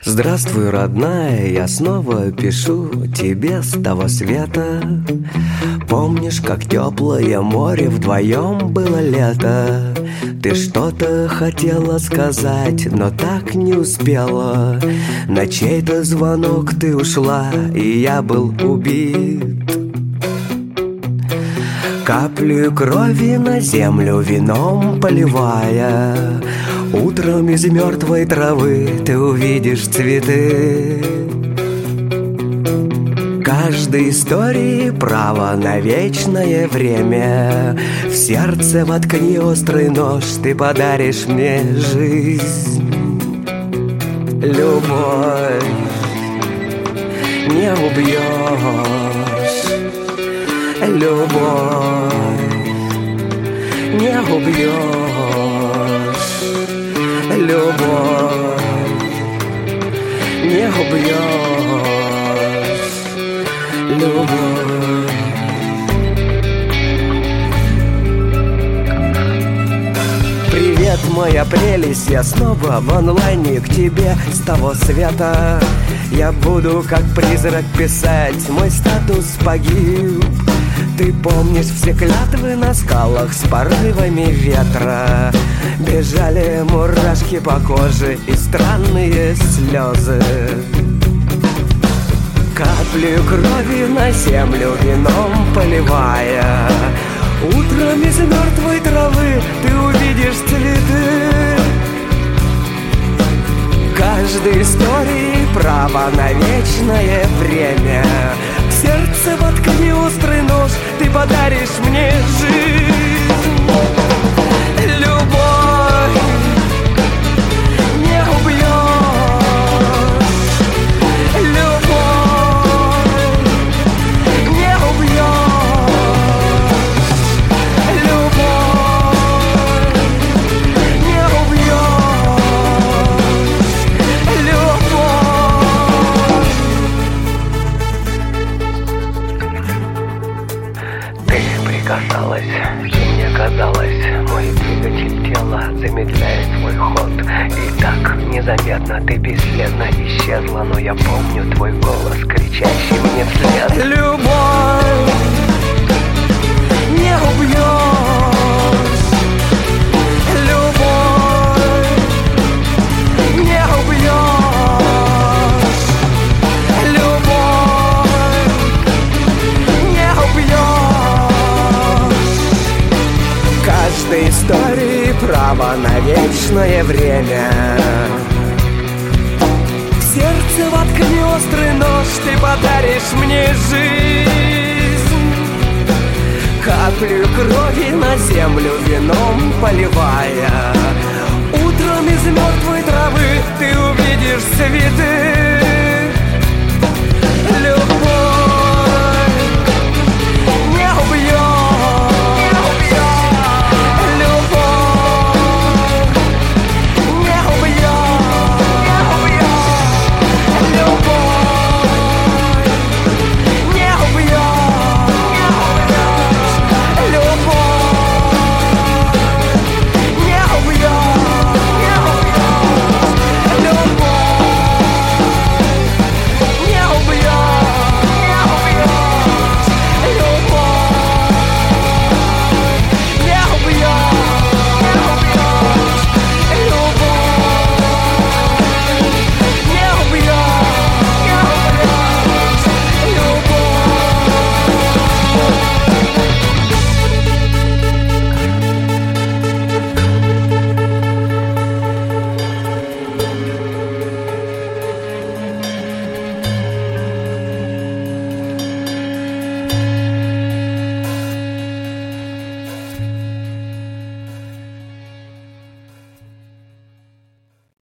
Здравствуй, родная, я снова пишу тебе с того света. Помнишь, как теплое море вдвоем было лето? Ты что-то хотела сказать, но так не успела. На чей-то звонок ты ушла, и я был убит. Каплю крови на землю вином поливая, утром из мертвой травы ты увидишь цветы. Каждой истории право на вечное время. В сердце воткни острый нож, ты подаришь мне жизнь. Любовь не убьешь, любовь не убьешь, любовь не убьешь, любовь. Привет, моя прелесть, я снова в онлайне к тебе с того света. Я буду как призрак писать, мой статус погиб. Ты помнишь все клятвы на скалах с порывами ветра? Бежали мурашки по коже и странные слезы. Каплю крови на землю вином поливая, утром из мертвой травы ты увидишь цветы. Каждой истории право на вечное время. В сердце воткни острый нож, ты подаришь мне жизнь. Любовь не убьешь, любовь не убьешь, любовь не убьешь, любовь. Ты прикасалась, и мне казалось, мой двигатель тела замедляет свой ход. И так незаметно ты бесследно исчезла, но я помню твой голос, кричащий мне вслед. Любовь не убьешь, любовь не убьешь, любовь не убьешь. Каждой истории право на вечное время. В сердце воткни острый нож, ты подаришь мне жизнь. Каплю крови на землю вином поливая, утром из мертвой травы ты увидишь свет.